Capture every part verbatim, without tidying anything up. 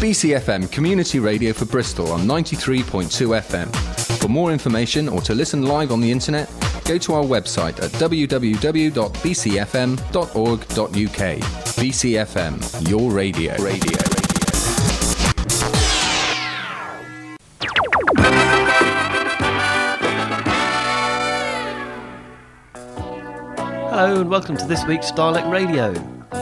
B C F M Community Radio for Bristol on ninety-three point two F M. For more information or to listen live on the internet, go to our website at w w w dot b c f m dot org dot u k. B C F M, your radio. Radio. Hello and welcome to this week's Dalek Radio.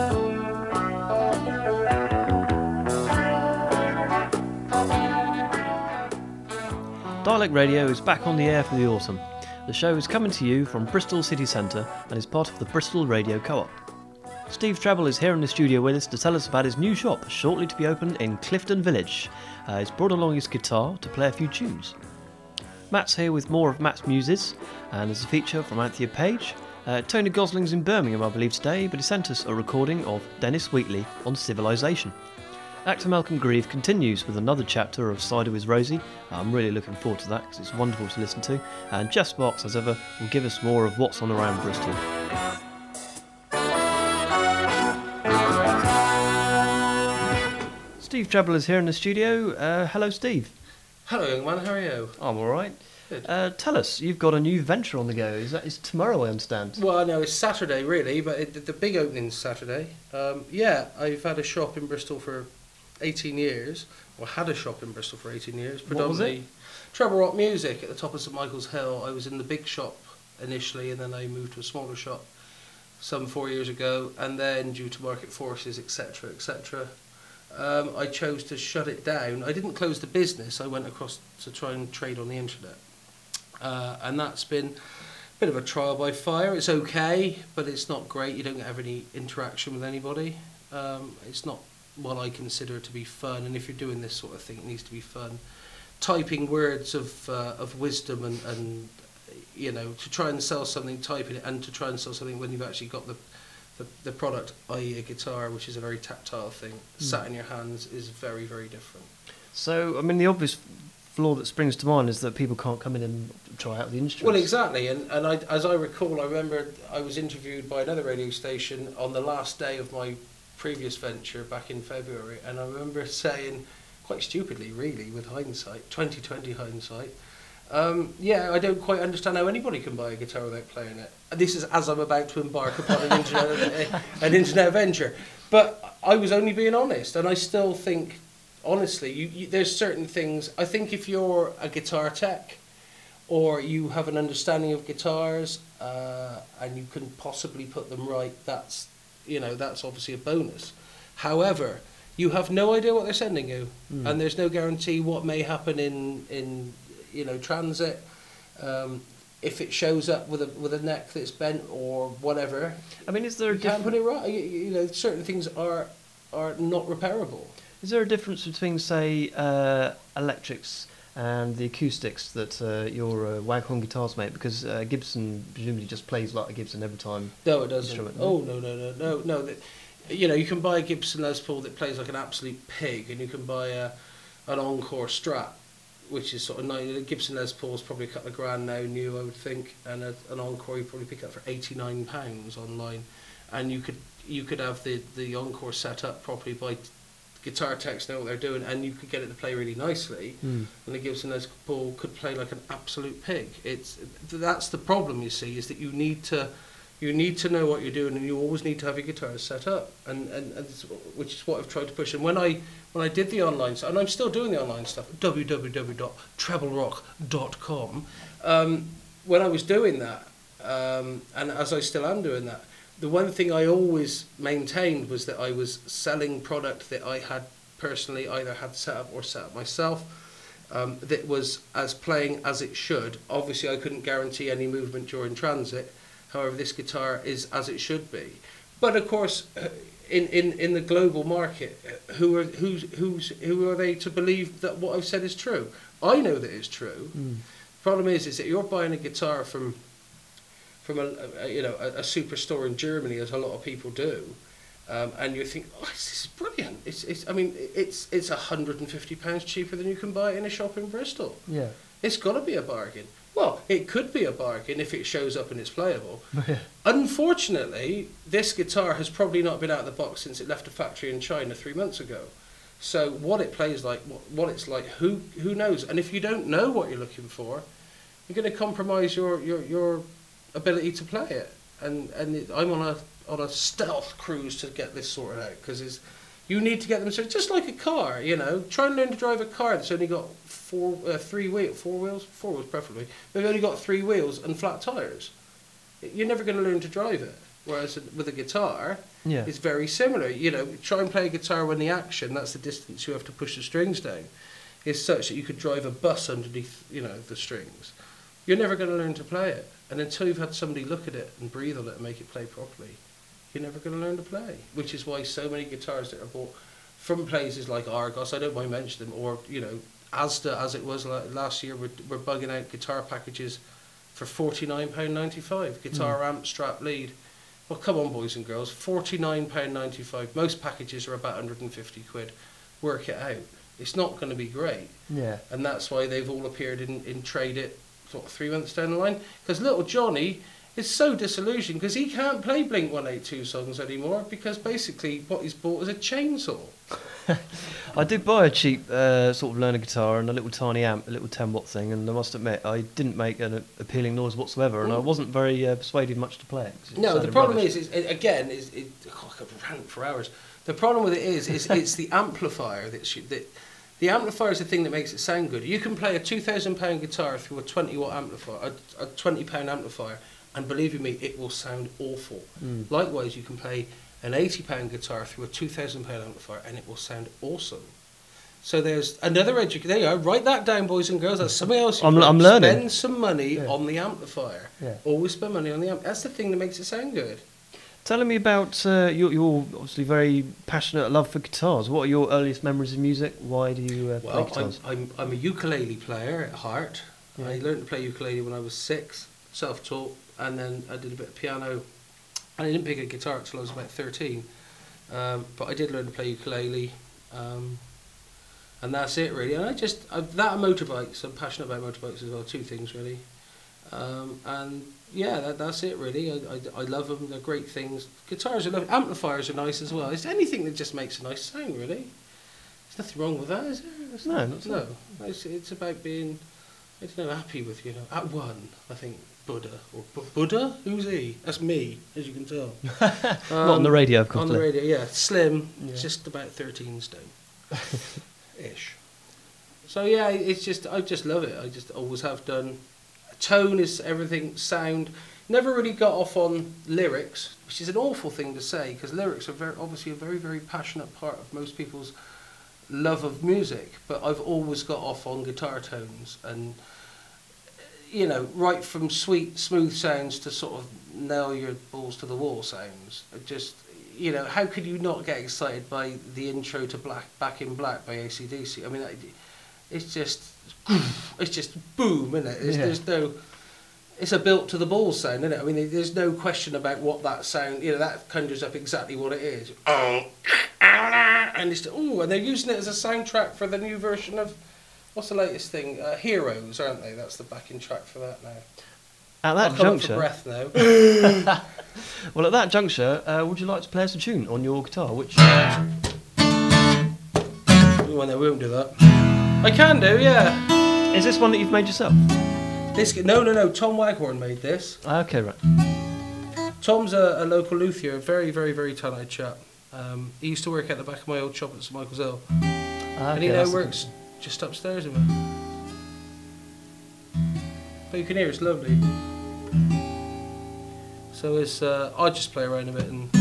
Dalek Radio is back on the air for the autumn. The show is coming to you from Bristol City Centre and is part of the Bristol Radio Co-op. Steve Treble is here in the studio with us to tell us about his new shop, shortly to be opened in Clifton Village. Uh, he's brought along his guitar to play a few tunes. Matt's here with more of Matt's Muses, and there's a feature from Anthea Page. Uh, Tony Gosling's in Birmingham, I believe, today, but he sent us a recording of Dennis Wheatley on Civilization. Actor Malcolm Grieve continues with another chapter of Cider with Rosie. I'm really looking forward to that because it's wonderful to listen to. And Jeff Sparks, as ever, will give us more of what's on around Bristol. Steve Treble is here in the studio. Uh, hello, Steve. Hello, young man. How are you? I'm all right. Uh, tell us, you've got a new venture on the go. Is that is tomorrow, I understand? Well, no, it's Saturday, really, but it, the big opening's Saturday. Um, yeah, I've had a shop in Bristol for eighteen years, or had a shop in Bristol for eighteen years. Predominantly What was it? Treble Rock Music at the top of St Michael's Hill. I was in the big shop initially, and then I moved to a smaller shop some four years ago, and then due to market forces, et cetera, et cetera, um, I chose to shut it down. I didn't close the business. I went across to try and trade on the internet. Uh, and that's been a bit of a trial by fire. It's okay, but it's not great. You don't have any interaction with anybody. Um, it's not what I consider to be fun, and if you're doing this sort of thing, it needs to be fun. Typing words of uh, of wisdom and, and, you know, to try and sell something, typing it, and to try and sell something when you've actually got the, the, the product, that is a guitar, which is a very tactile thing, mm. sat in your hands, is very, very different. So, I mean, the obvious flaw that springs to mind is that people can't come in and try out the instruments. Well, exactly, and and I, as I recall, I remember I was interviewed by another radio station on the last day of my previous venture back in February, and I remember saying, quite stupidly, really, with hindsight, twenty twenty hindsight, um, yeah, I don't quite understand how anybody can buy a guitar without playing it. And this is as I'm about to embark upon an internet an internet venture, but I was only being honest, and I still think. Honestly, you, you, there's certain things. I think if you're a guitar tech, or you have an understanding of guitars, uh, and you can possibly put them right, that's you know that's obviously a bonus. However, you have no idea what they're sending you, mm. and there's no guarantee what may happen in in you know transit. Um, if it shows up with a with a neck that's bent or whatever, I mean, is there? You a can't put it right. You, you know, certain things are are not repairable. Is there a difference between, say, uh, electrics and the acoustics that uh, your uh, Waghorn guitars make? Because uh, Gibson presumably just plays like a Gibson every time. No, it doesn't. Oh, no, no, no, no, no. The, you know, you can buy a Gibson Les Paul that plays like an absolute pig, and you can buy a, an Encore Strat, which is sort of nice. A Gibson Les Paul is probably a couple of grand now, new, I would think, and a, an Encore you probably pick up for eighty-nine pounds online, and you could you could have the the Encore set up properly by guitar techs know what they're doing, and you could get it to play really nicely, mm. and the Gibson Les Paul could play like an absolute pig. It's that's the problem, you see, is that you need to you need to know what you're doing, and you always need to have your guitars set up, and, and, and which is what I've tried to push. And when I when I did the online stuff, and I'm still doing the online stuff, w w w dot treble rock dot com, um, when I was doing that, um, and as I still am doing that, the one thing I always maintained was that I was selling product that I had personally either had set up or set up myself, um, that was as playing as it should. Obviously, I couldn't guarantee any movement during transit. However, this guitar is as it should be. But of course, in, in, in the global market, who are who's, who's, who are they to believe that what I've said is true? I know that it's true. Mm. The problem is, is that you're buying a guitar from from a, a you know a, a superstore in Germany, as a lot of people do, um, and you think, oh, this is brilliant. It's it's I mean it's it's a hundred and fifty pounds cheaper than you can buy it in a shop in Bristol. Yeah, it's got to be a bargain. Well, it could be a bargain if it shows up and it's playable. Yeah. Unfortunately, this guitar has probably not been out of the box since it left the factory in China three months ago. So what it plays like, what, what it's like, who who knows? And if you don't know what you're looking for, you're going to compromise your, your, your ability to play it. And and it, I'm on a on a stealth cruise to get this sorted out, because it's you need to get them sorted, just like a car. You know, try and learn to drive a car that's only got four, uh, three wheel, four wheels, four wheels preferably. But they've only got three wheels and flat tires. You're never going to learn to drive it. Whereas with a guitar, Yeah. it's very similar. You know, try and play a guitar when the action, that's the distance you have to push the strings down, is such that you could drive a bus underneath, you know, the strings. You're never going to learn to play it. And until you've had somebody look at it and breathe on it and make it play properly, you're never going to learn to play. Which is why so many guitars that are bought from places like Argos, I don't mind mentioning them, or, you know, Asda, as it was like last year, we're, we're bugging out guitar packages for forty-nine pounds ninety-five. Guitar mm. amp, strap, lead. Well, come on, boys and girls, forty-nine pounds ninety-five. Most packages are about one hundred fifty quid. Work it out. It's not going to be great. Yeah. And that's why they've all appeared in, in Trade It, what, three months down the line? Because little Johnny is so disillusioned because he can't play Blink one eighty-two songs anymore, because basically what he's bought is a chainsaw. I did buy a cheap uh, sort of learner guitar and a little tiny amp, a little ten watt thing, and I must admit I didn't make an appealing noise whatsoever, and I wasn't very uh, persuaded much to play it. 'Cause it No, the sounded problem rubbish. is, is, again, is it, oh, I could rant for hours. The problem with it is, is it's the amplifier that, you, that the amplifier is the thing that makes it sound good. You can play a two thousand pound guitar through a twenty watt amplifier, a, a twenty pound amplifier, and believe you me, it will sound awful. Mm. Likewise, you can play an eighty pound guitar through a two thousand pound amplifier, and it will sound awesome. So there's another education. There you are. Write that down, boys and girls. That's something else. I'm, I'm learning. Spend some money Yeah. on the amplifier. Yeah. Always spend money on the amp. That's the thing that makes it sound good. Telling me about uh, you're, you're obviously very passionate love for guitars. What are your earliest memories of music? Why do you uh, play Well, I'm, guitars? I'm, I'm a ukulele player at heart. Yeah. I learned to play ukulele when I was six, self-taught, and then I did a bit of piano. And I didn't pick a guitar until I was about thirteen. Um, but I did learn to play ukulele, um, and that's it really. And I just, I, that and motorbikes, I'm passionate about motorbikes as well, two things really. Um, and yeah, that, that's it really. I, I, I love them, they're great things. Guitars are lovely, amplifiers are nice as well. It's anything that just makes a nice sound really. There's nothing wrong with that, is there? There's No, not, no. It's, it's about being, I don't know, happy with, you know, at one, I think. Buddha or B- Buddha? Who's he? That's me, as you can tell. Um, Not on the radio, of course. On the radio, yeah. Slim, Yeah. just about thirteen stone, ish. So yeah, it's just I just love it. I just always have done. Tone is everything. Sound. Never really got off on lyrics, which is an awful thing to say, because lyrics are very obviously a very very passionate part of most people's love of music. But I've always got off on guitar tones and. You know, right from sweet, smooth sounds to sort of nail your balls to the wall sounds. It just, you know, how could you not get excited by the intro to Black, Back in Black by A C D C? I mean, it's just, it's just boom, isn't it? It's, Yeah. There's no, it's a built to the balls sound, isn't it? I mean, there's no question about what that sound, you know, that conjures up exactly what it is. And it's, oh, and they're using it as a soundtrack for the new version of, what's the latest thing? Uh, Heroes, aren't they? That's the backing track for that now. At that I'll come up for juncture, breath now. well, at that juncture, uh, would you like to play us a tune on your guitar? Which uh, Well, no, we won't do that. I can do, yeah. is this one that you've made yourself? This no, no, no. Tom Waghorn made this. Ah, okay, right. Tom's a, a local luthier, a very, very, very talented chap. Um, he used to work at the back of my old shop at St Michael's Hill, Ah, and he okay, now that's- works just upstairs in it. But you can hear it's lovely. So it's uh, I just play around a bit and.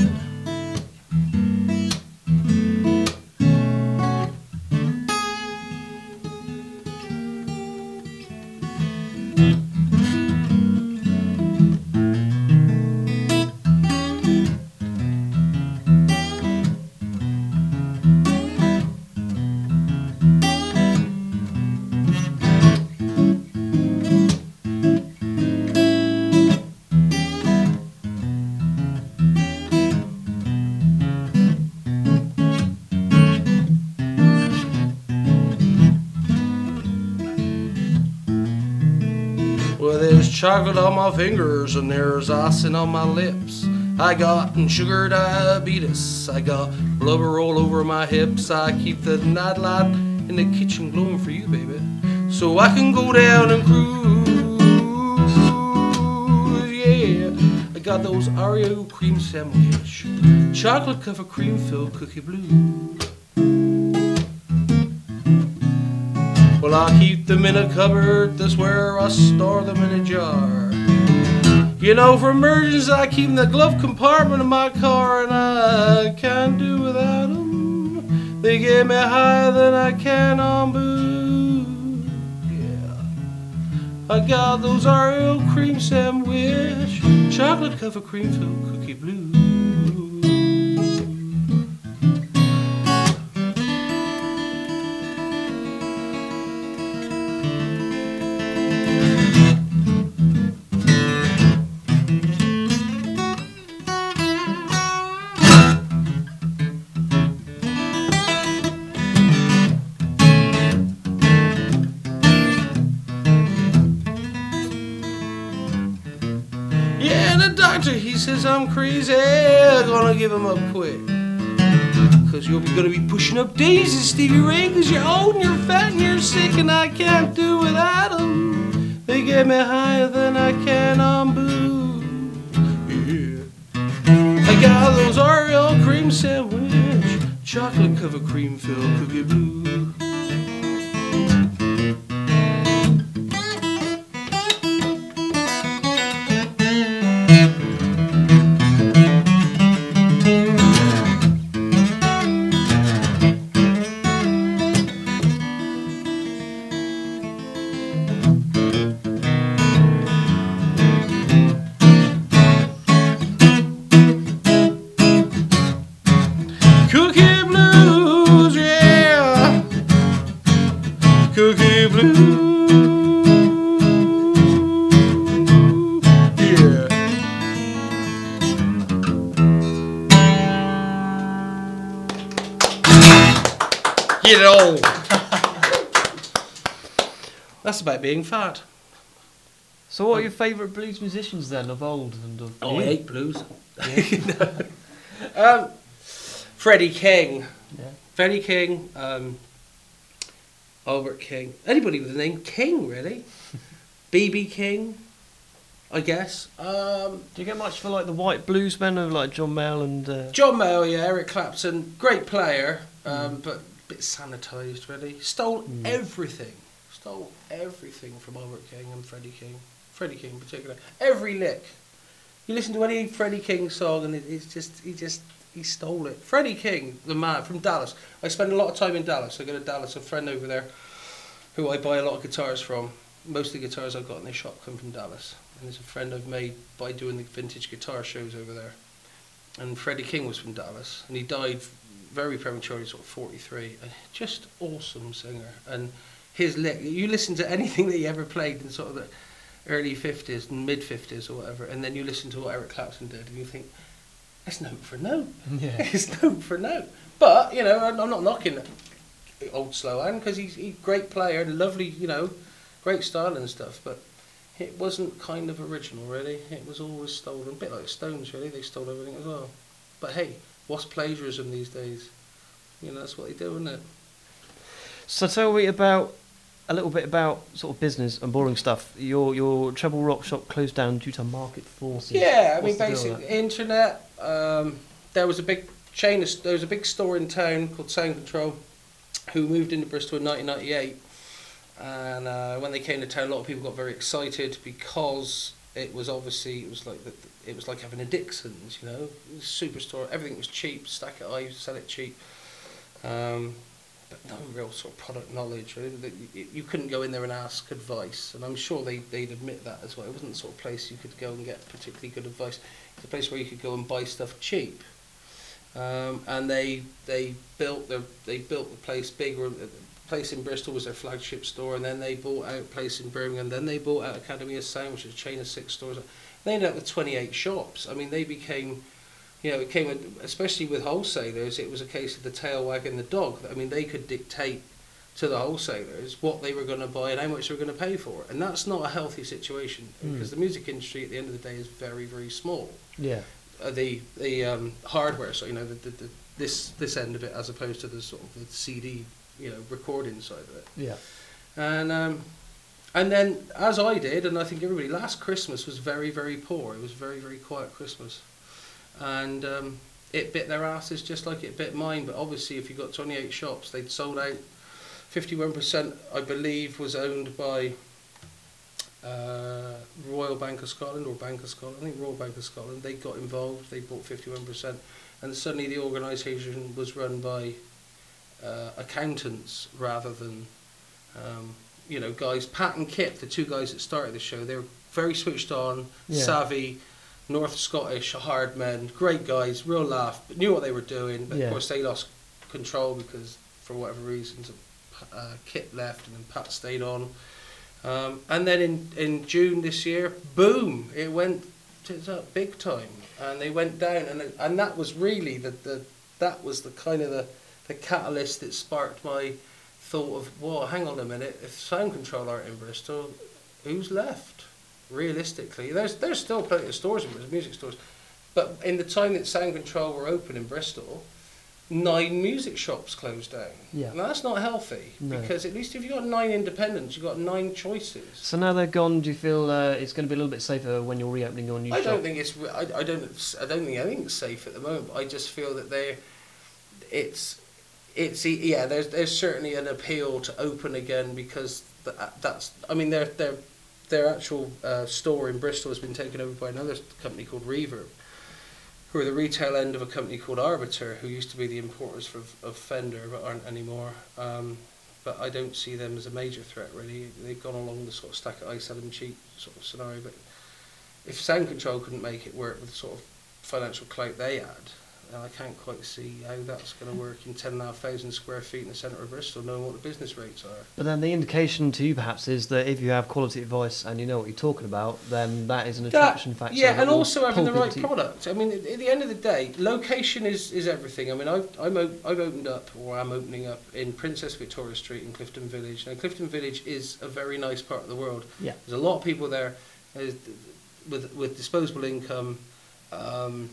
Well, there's chocolate on my fingers and there's icing on my lips, I got sugar diabetes. I got blubber all over my hips. I keep the nightlight in the kitchen glowing for you, baby, so I can go down and cruise. Yeah, I got those Oreo cream sandwich, chocolate covered cream filled cookie blue. Well, I keep them in a cupboard. That's where I store them in a jar. You know, for emergencies, I keep in the glove compartment of my car, and I can't do without them. They get me higher than I can on booze. Yeah, I got those Oreo cream sandwich, chocolate covered cream filled cookie blue. He says I'm crazy, I'm gonna give him up quick. Cause you're gonna be pushing up daisies, Stevie Ray, cause you're old and you're fat and you're sick, and I can't do without them. They get me higher than I can on booze. Yeah. I got those Oreo cream sandwich, chocolate covered cream filled cookie blue. Get old. That's about being fat. So what are your favourite blues musicians then, of old and of Oh, new? I hate blues. Yeah. um, Freddie King. Yeah. Freddie King, um, Albert King. Anybody with the name King, really. B B King, I guess. Um, Do you get much for like the white bluesmen of like John Mayall and... Uh... John Mayall, yeah, Eric Clapton, great player, um, mm. but a bit sanitised, really. Stole mm. everything. Stole everything from Albert King and Freddie King. Freddie King in particular. Every lick. You listen to any Freddie King song and it, it's just, he just, he stole it. Freddie King, the man from Dallas. I spend a lot of time in Dallas. I go to Dallas, a friend over there who I buy a lot of guitars from. Most of the guitars I've got in their shop come from Dallas. And there's a friend I've made by doing the vintage guitar shows over there. And Freddie King was from Dallas, and he died very prematurely, sort of forty-three. And just awesome singer. And his lick, you listen to anything that he ever played in sort of the early fifties and mid fifties or whatever, and then you listen to what Eric Clapton did, and you think, that's note for note. Yeah. It's note for note. But, you know, I'm, I'm not knocking old Sloan, because he's a great player, lovely, you know, great style and stuff, but it wasn't kind of original, really. It was always stolen, a bit like Stones, really. They stole everything as well. But hey, what's plagiarism these days? You know, that's what they do, isn't it? So tell me about a little bit about sort of business and boring stuff. Your your treble rock shop closed down due to market forces. Yeah, I What's mean, the deal with basically, that? internet. Um, there was a big chain. Of, there was a big store in town called Sound Control, who moved into Bristol in nineteen ninety-eight. And uh, when they came to town, a lot of people got very excited because it was obviously it was like the, it was like having a Dixon's, you know, superstore. Everything was cheap. Stack it high, sell it cheap. Um, but no real sort of product knowledge. Really. You, you couldn't go in there and ask advice, and I'm sure they they'd admit that as well. It wasn't the sort of place you could go and get particularly good advice. It's a place where you could go and buy stuff cheap. Um, and they they built the they built the place bigger. The place in Bristol was their flagship store, and then they bought out a place in Birmingham. Then they bought out Academy of Sound, which is a chain of six stores. They ended up with twenty-eight shops. I mean, they became, you know, it came especially with wholesalers. It was a case of the tail wagging the dog. I mean, they could dictate to the wholesalers what they were going to buy and how much they were going to pay for it, and that's not a healthy situation mm. because the music industry at the end of the day is very very small. Yeah. uh, the the um, hardware, so you know the, the, the this this end of it, as opposed to the sort of the C D, you know, recording side of it. Yeah. And um, and then as I did, and I think everybody, last Christmas was very very poor. It was a very very quiet Christmas, and um, it bit their asses just like it bit mine. But obviously, if you got twenty-eight shops, they'd sold out. fifty-one percent, I believe, was owned by uh, Royal Bank of Scotland or Bank of Scotland. I think Royal Bank of Scotland. They got involved. They bought fifty-one percent, and suddenly the organisation was run by uh, accountants rather than, um, you know, guys. Pat and Kip, the two guys that started the show, they were very switched on, Yeah. savvy, North Scottish, hard men, great guys, real laugh, but knew what they were doing. But Yeah. of course, they lost control because, for whatever reasons, uh, Kip left and then Pat stayed on. Um, and then in, in June this year, boom, it went tits up big time, and they went down, and and that was really the, the that was the kind of the, the catalyst that sparked my thought of, well, hang on a minute, if Sound Control aren't in Bristol, who's left? Realistically, there's there's still plenty of stores in Bristol, music stores, but in the time that Sound Control were open in Bristol, nine music shops closed down. Yeah. And that's not healthy, No. because at least if you've got nine independents, you've got nine choices. So now they're gone, do you feel uh, it's going to be a little bit safer when you're reopening your new I shop? don't think it's. I, I don't. I don't think anything's safe at the moment. But I just feel that they, it's, it's yeah. There's there's certainly an appeal to open again, because th- that's. I mean, their their their actual uh, store in Bristol has been taken over by another company called Reverb, who are the retail end of a company called Arbiter, who used to be the importers for, of Fender, but aren't anymore. Um, but I don't see them as a major threat, really. They've gone along the sort of stack it, I sell them cheap sort of scenario. But if Sound Control couldn't make it work with the sort of financial clout they had, then I can't quite see how that's going to work in ten thousand five hundred square feet in the centre of Bristol, knowing what the business rates are. But then the indication to you perhaps is that if you have quality advice and you know what you're talking about, then that is an attraction That- factor. Yeah, that and will also having the pull right people to you. product. I mean, at, at the end of the day, location is, is everything. I mean, I've I'm op- I've opened up, or I'm opening up in Princess Victoria Street in Clifton Village. Now, Clifton Village is a very nice part of the world. Yeah. There's a lot of people there uh, with with disposable income, um,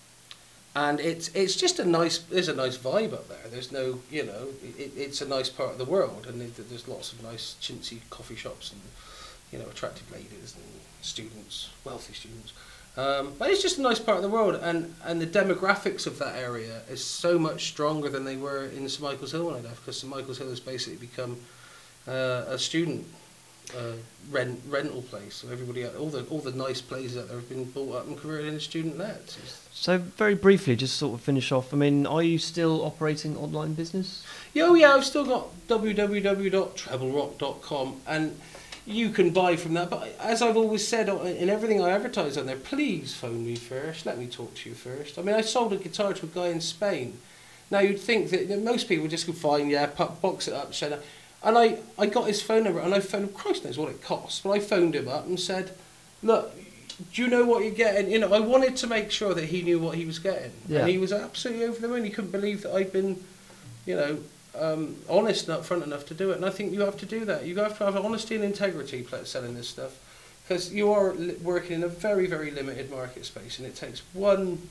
and it's it's just a nice. There's a nice vibe up there. There's no, you know, it, it's a nice part of the world, and it, there's lots of nice chintzy coffee shops and, you know, attractive ladies and students, wealthy students. Um, but it's just a nice part of the world, and, and the demographics of that area is so much stronger than they were in St Michael's Hill when I left, because St Michael's Hill has basically become uh, a student uh, rent rental place. So everybody, all the all the nice places out there have been bought up and converted into student lets. So very briefly, just sort of finish off, I mean, are you still operating online business? Yeah, oh yeah, I've still got w w w dot treble rock dot com, and you can buy from that. But as I've always said in everything I advertise on there, please phone me first. Let me talk to you first. I mean, I sold a guitar to a guy in Spain. Now, you'd think that, that most people would just go, fine, yeah, pop, box it up, send it. And I, I got his phone number, and I phoned him, Christ knows what it costs, but I phoned him up and said, look, do you know what you're getting? You know, I wanted to make sure that he knew what he was getting. Yeah. And he was absolutely over the moon. He couldn't believe that I'd been, you know, um, honest and upfront enough to do it. And I think you have to do that. You have to have honesty and integrity selling this stuff, because you are li- working in a very, very limited market space, and it takes one.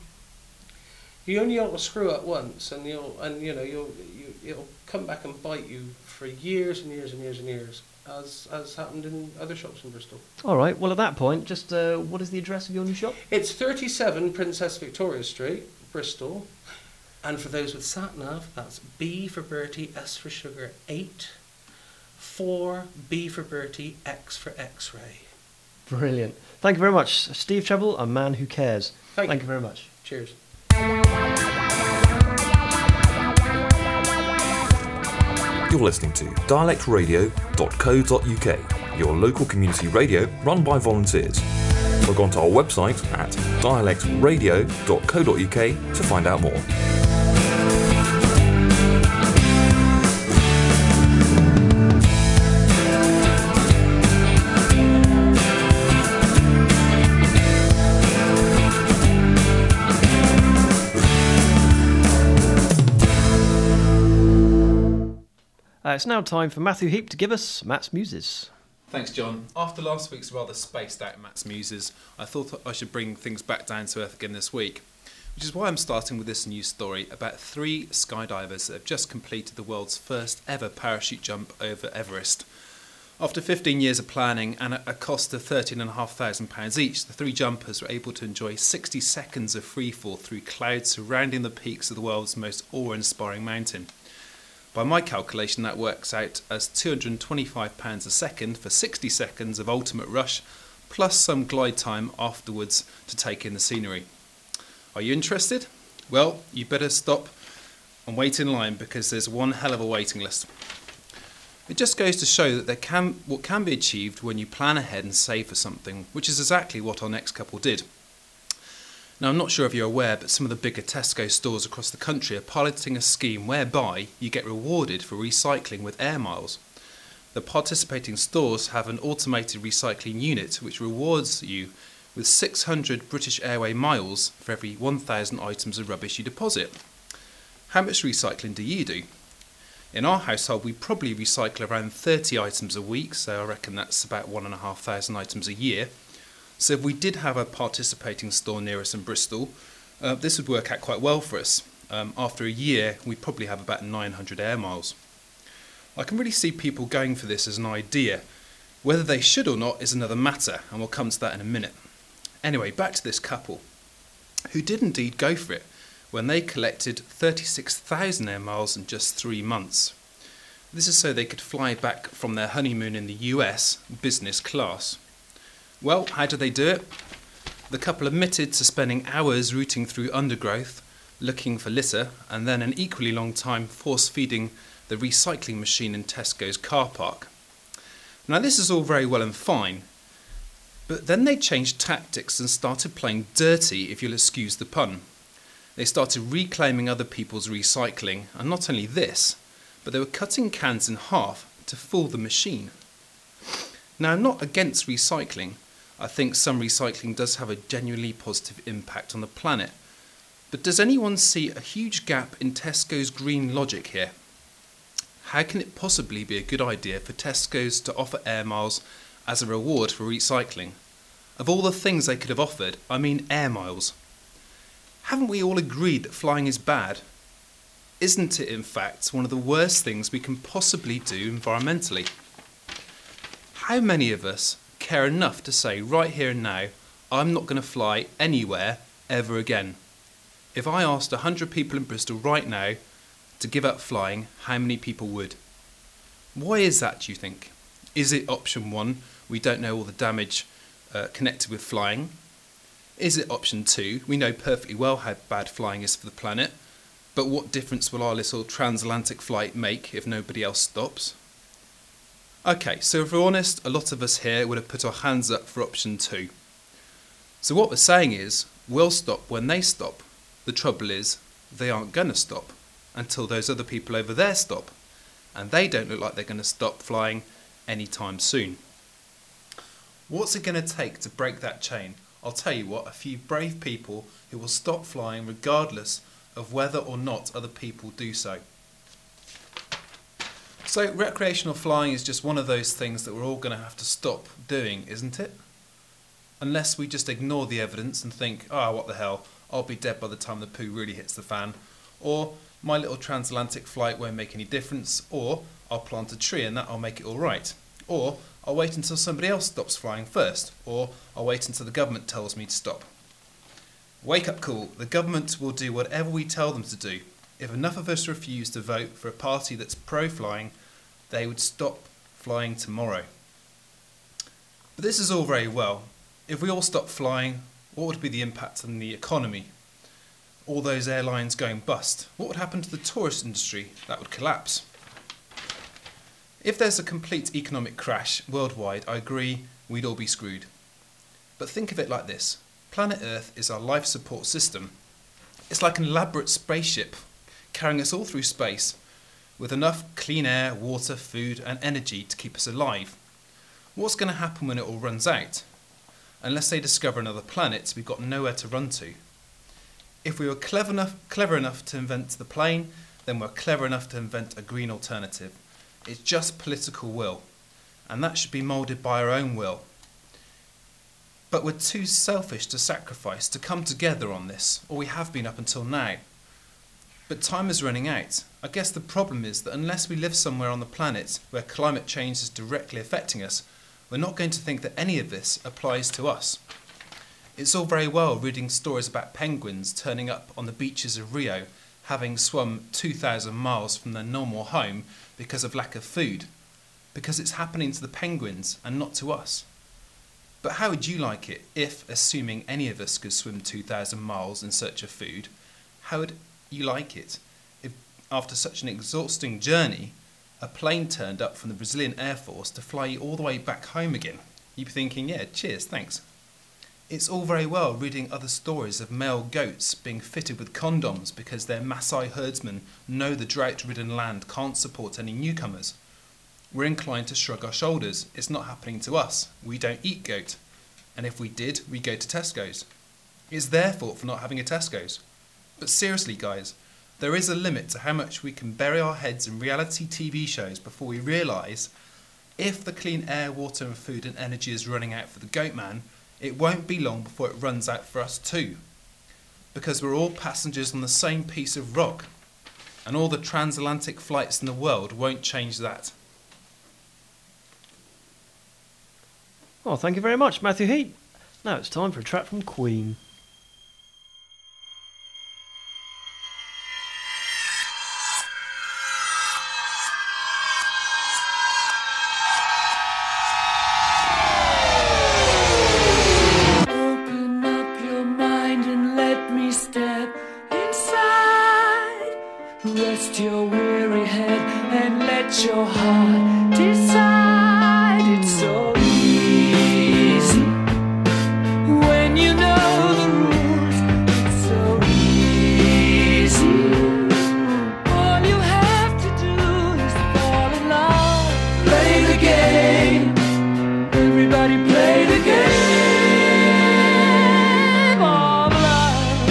You only ought to screw up once, and you'll and you know you'll you, it'll come back and bite you for years and years and years and years, as as happened in other shops in Bristol. All right, well, at that point, just uh, what is the address of your new shop? It's thirty-seven Princess Victoria Street, Bristol. And for those with sat-nav, that's B for Bertie, S for sugar, eight, four, B for Bertie, X for X-ray. Brilliant. Thank you very much. Steve Treble, a man who cares. Thank, Thank you. you very much. Cheers. You're listening to dialect radio dot co dot u k, your local community radio run by volunteers. Log on to our website at dialect radio dot co dot u k to find out more. Uh, it's now time for Matthew Heap to give us Matt's Muses. Thanks, John. After last week's rather spaced out Matt's Muses, I thought I should bring things back down to earth again this week, which is why I'm starting with this news story about three skydivers that have just completed the world's first ever parachute jump over Everest. After fifteen years of planning and at a cost of thirteen thousand five hundred pounds each, the three jumpers were able to enjoy sixty seconds of freefall through clouds surrounding the peaks of the world's most awe-inspiring mountain. By my calculation, that works out as two hundred twenty-five pounds a second for sixty seconds of ultimate rush, plus some glide time afterwards to take in the scenery. Are you interested? Well, you better stop and wait in line because there's one hell of a waiting list. It just goes to show that there can what can be achieved when you plan ahead and save for something, which is exactly what our next couple did. Now, I'm not sure if you're aware, but some of the bigger Tesco stores across the country are piloting a scheme whereby you get rewarded for recycling with air miles. The participating stores have an automated recycling unit which rewards you with six hundred British Airways miles for every one thousand items of rubbish you deposit. How much recycling do you do? In our household, we probably recycle around thirty items a week, so I reckon that's about one and a half thousand items a year. So if we did have a participating store near us in Bristol, uh, this would work out quite well for us. Um, after a year, we'd probably have about nine hundred air miles. I can really see people going for this as an idea. Whether they should or not is another matter, and we'll come to that in a minute. Anyway, back to this couple, who did indeed go for it when they collected thirty-six thousand air miles in just three months. This is so they could fly back from their honeymoon in the U S business class. Well, how did they do it? The couple admitted to spending hours rooting through undergrowth, looking for litter, and then an equally long time force-feeding the recycling machine in Tesco's car park. Now, this is all very well and fine, but then they changed tactics and started playing dirty, if you'll excuse the pun. They started reclaiming other people's recycling, and not only this, but they were cutting cans in half to fool the machine. Now, I'm not against recycling. I think some recycling does have a genuinely positive impact on the planet. But does anyone see a huge gap in Tesco's green logic here? How can it possibly be a good idea for Tesco's to offer air miles as a reward for recycling? Of all the things they could have offered, I mean air miles. Haven't we all agreed that flying is bad? Isn't it, in fact, one of the worst things we can possibly do environmentally? How many of us care enough to say right here and now, I'm not going to fly anywhere ever again? If I asked one hundred people in Bristol right now to give up flying, how many people would? Why is that, do you think? Is it option one, we don't know all the damage uh, connected with flying? Is it option two, we know perfectly well how bad flying is for the planet, but what difference will our little transatlantic flight make if nobody else stops? Okay, so if we're honest, a lot of us here would have put our hands up for option two. So what we're saying is, we'll stop when they stop. The trouble is, they aren't going to stop until those other people over there stop. And they don't look like they're going to stop flying anytime soon. What's it going to take to break that chain? I'll tell you what, a few brave people who will stop flying regardless of whether or not other people do so. So recreational flying is just one of those things that we're all going to have to stop doing, isn't it? Unless we just ignore the evidence and think, oh, what the hell, I'll be dead by the time the poo really hits the fan. Or, my little transatlantic flight won't make any difference. Or, I'll plant a tree and that'll make it all right. Or, I'll wait until somebody else stops flying first. Or, I'll wait until the government tells me to stop. Wake up call, the government will do whatever we tell them to do. If enough of us refuse to vote for a party that's pro-flying, they would stop flying tomorrow. But this is all very well. If we all stopped flying, what would be the impact on the economy? All those airlines going bust. What would happen to the tourist industry? That would collapse. If there's a complete economic crash worldwide, I agree, we'd all be screwed. But think of it like this. Planet Earth is our life support system. It's like an elaborate spaceship carrying us all through space with enough clean air, water, food and energy to keep us alive. What's going to happen when it all runs out? Unless they discover another planet, we've got nowhere to run to. If we were clever enough, clever enough to invent the plane, then we're clever enough to invent a green alternative. It's just political will. and that should be moulded by our own will. But we're too selfish to sacrifice, to come together on this, or we have been up until now. But time is running out. I guess the problem is that unless we live somewhere on the planet where climate change is directly affecting us, we're not going to think that any of this applies to us. It's all very well reading stories about penguins turning up on the beaches of Rio, having swum two thousand miles from their normal home because of lack of food, because it's happening to the penguins and not to us. But how would you like it if, assuming any of us could swim two thousand miles in search of food, how would you like it if, after such an exhausting journey, a plane turned up from the Brazilian Air Force to fly you all the way back home again? You'd be thinking, yeah, cheers, thanks. It's all very well reading other stories of male goats being fitted with condoms because their Maasai herdsmen know the drought-ridden land can't support any newcomers. We're inclined to shrug our shoulders. It's not happening to us. We don't eat goat. And if we did, we go to Tesco's. It's their fault for not having a Tesco's. But seriously, guys, there is a limit to how much we can bury our heads in reality T V shows before we realise if the clean air, water and food and energy is running out for the goat man, it won't be long before it runs out for us too. Because we're all passengers on the same piece of rock. And all the transatlantic flights in the world won't change that. Well, thank you very much, Matthew Heat. Now it's time for a track from Queen. Open up your mind and let me step inside. Rest your weary head and let your heart decide. It's so easy when you know the rules. It's so easy. All you have to do is fall in love. Play the game. Everybody play the game of love.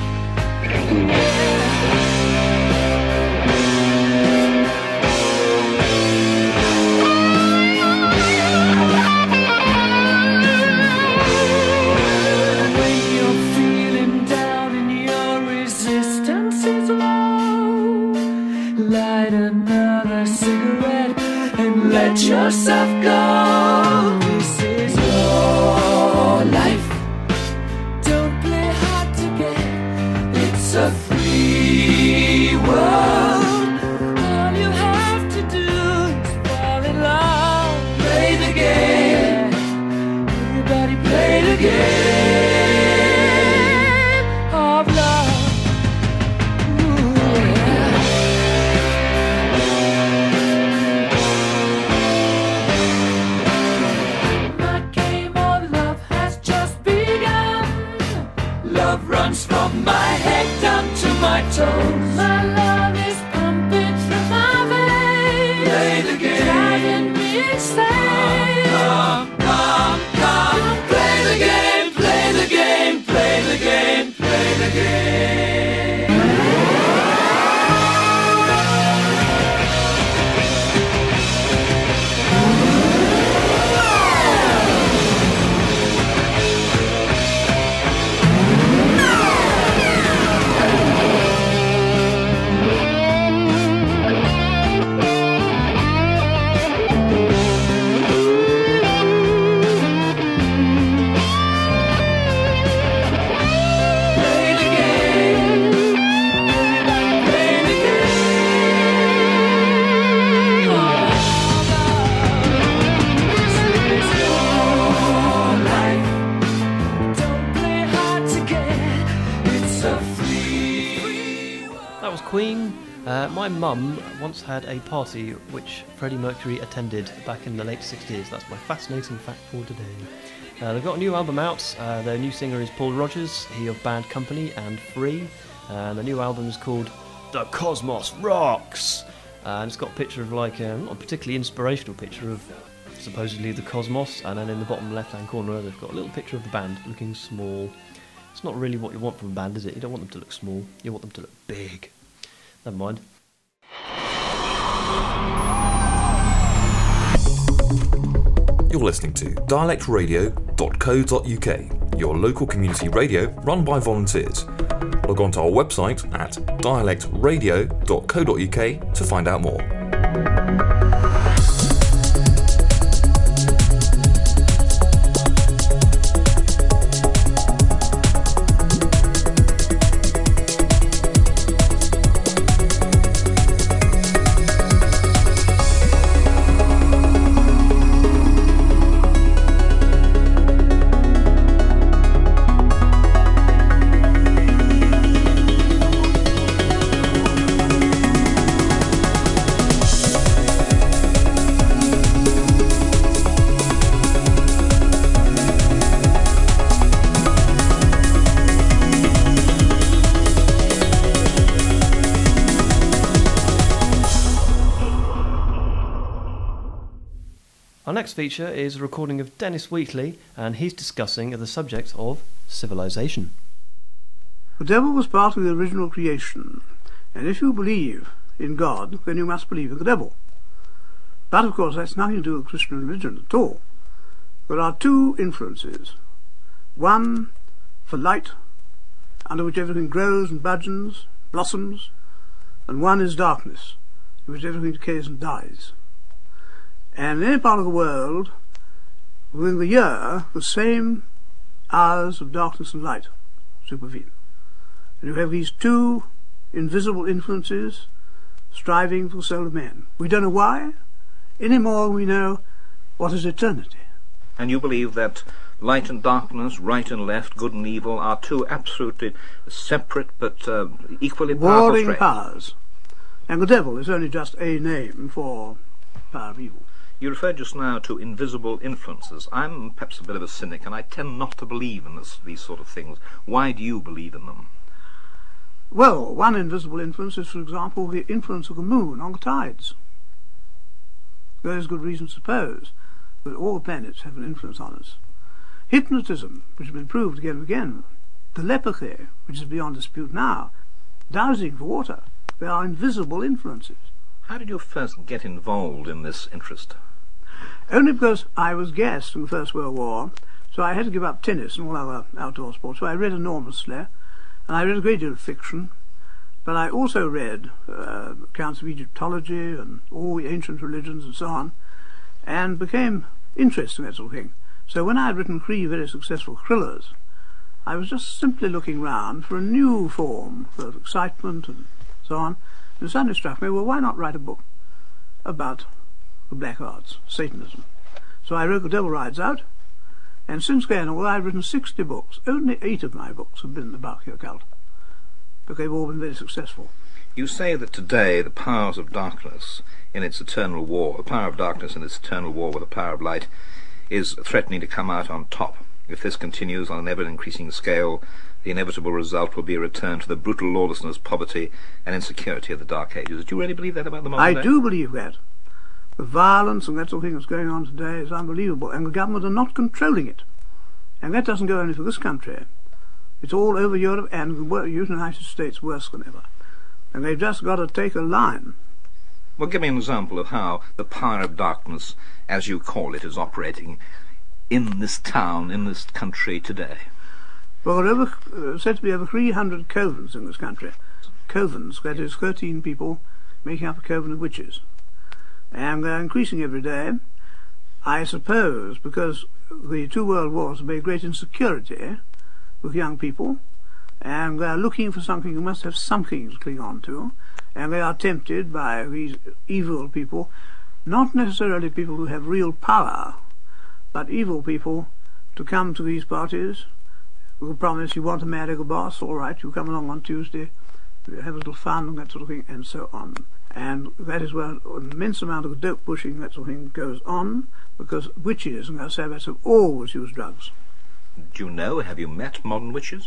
When you're feeling down and your resistance is low, light another cigarette and let yourself go. This is your life. Don't play hard to get. It's a free world. All you have to do is fall in love. Play the game. Everybody play the game of love. Ooh, yeah. My game of love has just begun. Love runs from my head down to my toes. My love is pumping through my veins. Play the game. Driving me insane. Come, come, come. Play the game, play the game, play the game, play the game. Play the game. Everybody play the game. Oh, this is your life. Don't play hard to get. It's a free world. That was Queen. Uh, my mum once had a party which Freddie Mercury attended back in the late sixties. That's my fascinating fact for today. Uh, they've got a new album out. Uh, their new singer is Paul Rogers, he of Bad Company and Free. Uh, the new album is called The Cosmos Rocks. Uh, and it's got a picture of like, a, not a particularly inspirational picture of supposedly the cosmos. And then in the bottom left hand corner they've got a little picture of the band looking small. It's not really what you want from a band, is it? You don't want them to look small, you want them to look big. Never mind. listening to dialect radio dot co dot U K, your local community radio run by volunteers. Log on to our website at dialect radio dot co dot U K to find out more. Our next feature is a recording of Dennis Wheatley, and he's discussing the subject of civilization. The devil was part of the original creation, and if you believe in God, then you must believe in the devil. But of course that's nothing to do with Christian religion at all. There are two influences. One for light, under which everything grows and burgeons, blossoms, and one is darkness, in which everything decays and dies. And in any part of the world, within the year, the same hours of darkness and light supervene. And you have these two invisible influences striving for the soul of man. We don't know why, any more than we know what is eternity. And you believe that light and darkness, right and left, good and evil, are two absolutely separate but uh, equally powerful warring strengths. powers. And the devil is only just a name for power of evil. You referred just now to invisible influences. I'm perhaps a bit of a cynic, and I tend not to believe in this, these sort of things. Why do you believe in them? Well, one invisible influence is, for example, the influence of the moon on the tides. There is good reason to suppose that all the planets have an influence on us. Hypnotism, which has been proved again and again, telepathy, which is beyond dispute now, dowsing for water, they are invisible influences. How did you first get involved in this interest? Only because I was gassed in the First World War, so I had to give up tennis and all other outdoor sports. So I read enormously, and I read a great deal of fiction, but I also read uh, accounts of Egyptology and all the ancient religions and so on, and became interested in that sort of thing. So when I had written three very successful thrillers, I was just simply looking round for a new form of excitement and so on, and it suddenly struck me, well, why not write a book about the black arts, Satanism? So I wrote The Devil Rides Out, and since then, although I've written sixty books, only eight of my books have been about the occult, but they've all been very successful. You say that today the powers of darkness in its eternal war, the power of darkness in its eternal war with the power of light, is threatening to come out on top. If this continues on an ever-increasing scale, the inevitable result will be a return to the brutal lawlessness, poverty, and insecurity of the Dark Ages. Do you really believe that about the modern I day? do believe that. The violence and that sort of thing that's going on today is unbelievable, and the government are not controlling it. And that doesn't go only for this country. It's all over Europe and the United States worse than ever. And they've just got to take a line. Well, give me an example of how the power of darkness, as you call it, is operating in this town, in this country today. Well, there are over, uh, said to be over three hundred covens in this country. Covens, that is thirteen people making up a coven of witches. And they're increasing every day, I suppose, because the two world wars have made great insecurity with young people, and they're looking for something, who must have something to cling on to, and they are tempted by these evil people, not necessarily people who have real power, but evil people, to come to these parties with a promise, you want to marry the boss, all right, you come along on Tuesday, have a little fun and that sort of thing, and so on. And that is where an immense amount of dope pushing, that sort of thing, goes on, because witches and their Sabbats have always used drugs. Do you know, have you met modern witches?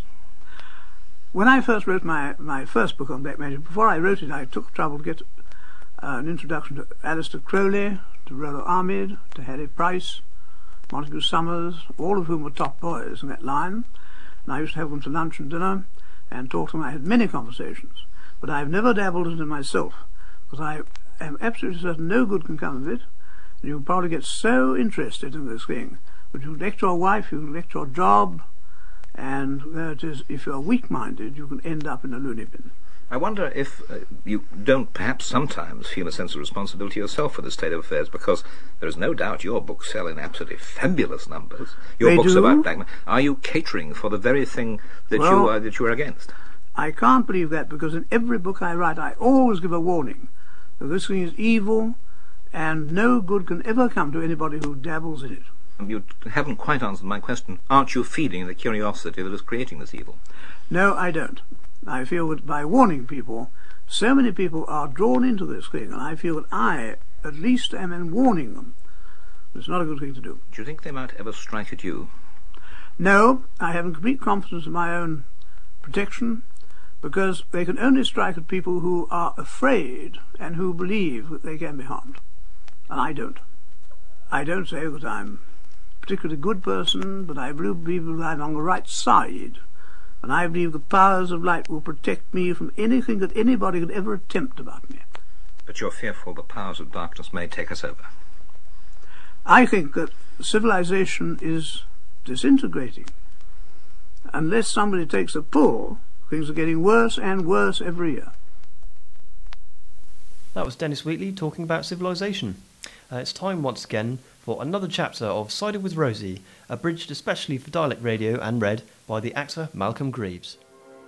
When I first wrote my, my first book on black magic, before I wrote it, I took trouble to get uh, an introduction to Aleister Crowley, to Rollo Ahmed, to Harry Price, Montague Summers, all of whom were top boys in that line. And I used to have them to lunch and dinner and talk to them. I had many conversations, but I've never dabbled in it myself, because I am absolutely certain no good can come of it. You probably get so interested in this thing, but you neglect your wife, you neglect your job, and there it is, if you're weak-minded, you can end up in a loony bin. I wonder if uh, you don't perhaps sometimes feel a sense of responsibility yourself for the state of affairs, because there is no doubt your books sell in absolutely fabulous numbers. Your They books do? about black. Are you catering for the very thing that Well, you uh, that you are against? I can't believe that, because in every book I write, I always give a warning that this thing is evil, and no good can ever come to anybody who dabbles in it. You haven't quite answered my question. Aren't you feeding the curiosity that is creating this evil? No, I don't. I feel that by warning people, so many people are drawn into this thing, and I feel that I, at least, am in warning them. It's not a good thing to do. Do you think they might ever strike at you? No, I have complete confidence in my own protection, because they can only strike at people who are afraid and who believe that they can be harmed. And I don't. I don't say that I'm a particularly good person, but I believe that I'm on the right side. And I believe the powers of light will protect me from anything that anybody could ever attempt about me. But you're fearful the powers of darkness may take us over. I think that civilization is disintegrating. Unless somebody takes a pull, things are getting worse and worse every year. That was Dennis Wheatley talking about civilization. Uh, it's time once again for another chapter of Sided with Rosie, abridged especially for Dialect Radio and read by the actor Malcolm Greaves.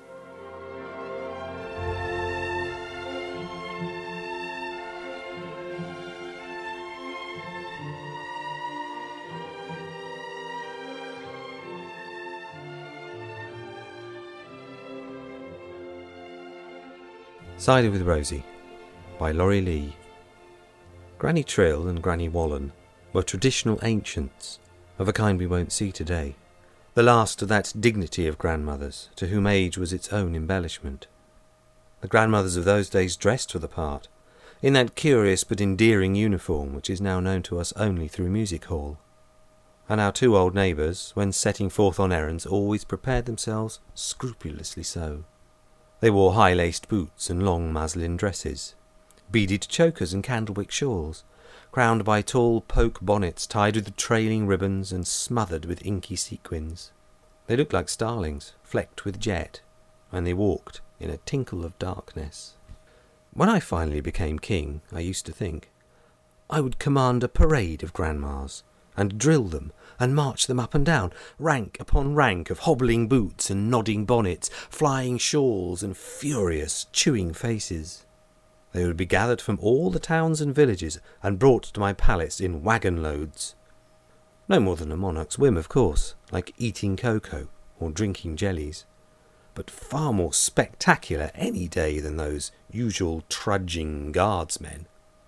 Sided with Rosie by Laurie Lee. Granny Trill and Granny Wallen were traditional ancients, of a kind we won't see today, the last of that dignity of grandmothers, to whom age was its own embellishment. The grandmothers of those days dressed for the part, in that curious but endearing uniform which is now known to us only through music hall. And our two old neighbours, when setting forth on errands, always prepared themselves scrupulously so. They wore high-laced boots and long muslin dresses, beaded chokers and candlewick shawls, crowned by tall poke bonnets tied with trailing ribbons and smothered with inky sequins. They looked like starlings, flecked with jet, and they walked in a tinkle of darkness. When I finally became king, I used to think, I would command a parade of grandmas, and drill them, and march them up and down, rank upon rank of hobbling boots and nodding bonnets, flying shawls and furious, chewing faces. They would be gathered from all the towns and villages and brought to my palace in waggon loads. No more than a monarch's whim, of course, like eating cocoa or drinking jellies, but far more spectacular any day than those usual trudging guardsmen.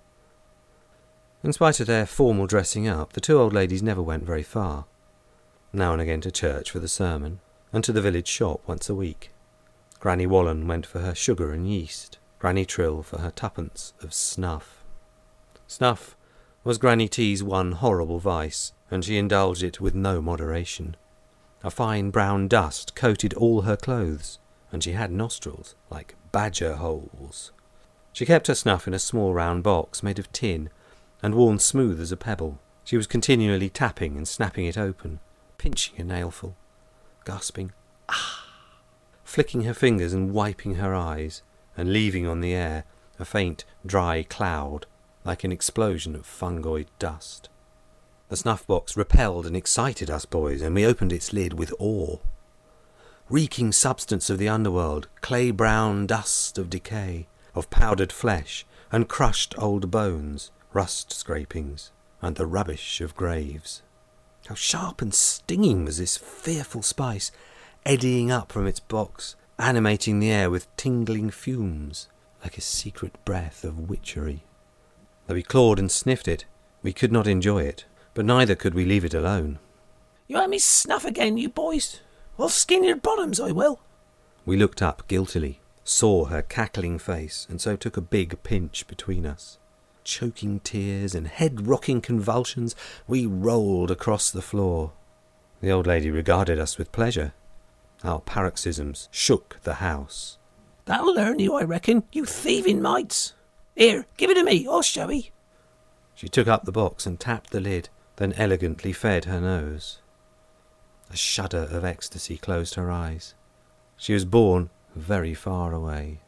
In spite of their formal dressing up, the two old ladies never went very far. Now and again to church for the sermon, and to the village shop once a week. Granny Wallen went for her sugar and yeast, Granny Trill for her twopence of snuff. Snuff was Granny T's one horrible vice, and she indulged it with no moderation. A fine brown dust coated all her clothes, and she had nostrils like badger holes. She kept her snuff in a small round box made of tin, and worn smooth as a pebble. She was continually tapping and snapping it open, pinching a nailful, gasping, ah, flicking her fingers and wiping her eyes, and leaving on the air a faint, dry cloud, like an explosion of fungoid dust. The snuff-box repelled and excited us boys, and we opened its lid with awe. Reeking substance of the underworld, clay-brown dust of decay, of powdered flesh, and crushed old bones, rust scrapings, and the rubbish of graves. How sharp and stinging was this fearful spice, eddying up from its box, animating the air with tingling fumes, like a secret breath of witchery. Though we clawed and sniffed it, we could not enjoy it, but neither could we leave it alone. You had me snuff again, you boys. I'll skin your bottoms, I will. We looked up guiltily, saw her cackling face, and so took a big pinch between us. Choking tears and head-rocking convulsions, we rolled across the floor. The old lady regarded us with pleasure. Our paroxysms shook the house. That'll learn you, I reckon, you thieving mites. Here, give it to me, I'll show 'ee. She took up the box and tapped the lid, then elegantly fed her nose. A shudder of ecstasy closed her eyes. She was born very far away.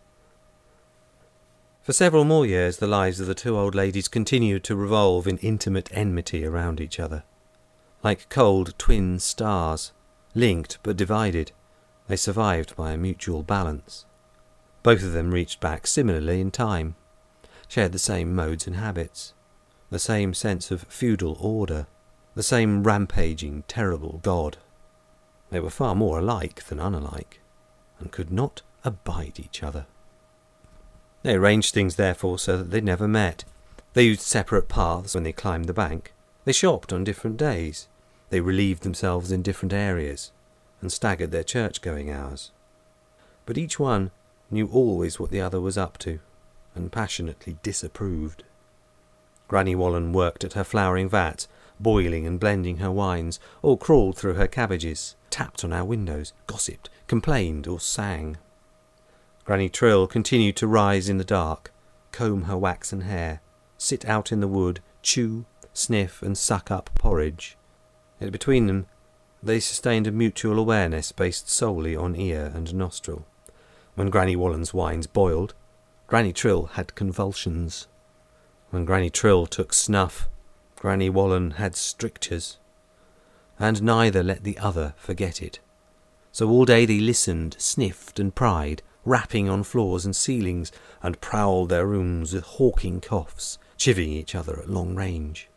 For several more years the lives of the two old ladies continued to revolve in intimate enmity around each other. Like cold twin stars, linked but divided, they survived by a mutual balance. Both of them reached back similarly in time, shared the same modes and habits, the same sense of feudal order, the same rampaging, terrible god. They were far more alike than unalike, and could not abide each other. They arranged things, therefore, so that they never met. They used separate paths when they climbed the bank. They shopped on different days. They relieved themselves in different areas, and staggered their church-going hours. But each one knew always what the other was up to, and passionately disapproved. Granny Wallen worked at her flouring vat, boiling and blending her wines, or crawled through her cabbages, tapped on our windows, gossiped, complained, or sang. Granny Trill continued to rise in the dark, comb her waxen hair, sit out in the wood, chew, sniff, and suck up porridge. Yet between them they sustained a mutual awareness based solely on ear and nostril. When Granny Wallen's wines boiled, Granny Trill had convulsions. When Granny Trill took snuff, Granny Wallen had strictures. And neither let the other forget it. So all day they listened, sniffed, and pried, rapping on floors and ceilings, and prowled their rooms with hawking coughs, chivvying each other at long range.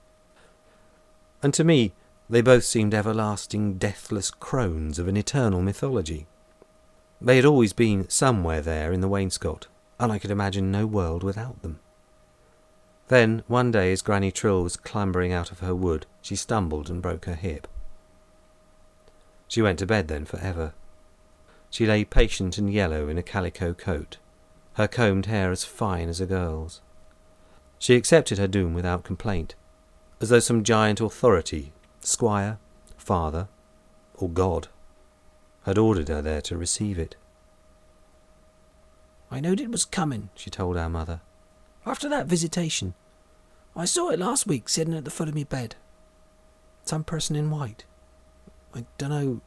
And to me, they both seemed everlasting, deathless crones of an eternal mythology. They had always been somewhere there in the wainscot, and I could imagine no world without them. Then, one day, as Granny Trill was clambering out of her wood, she stumbled and broke her hip. She went to bed then for ever. She lay patient and yellow in a calico coat, her combed hair as fine as a girl's. She accepted her doom without complaint, as though some giant authority, squire, father, or God, had ordered her there to receive it. "I knowed it was coming," she told our mother. "After that visitation. I saw it last week sitting at the foot of me bed. Some person in white. I dunno."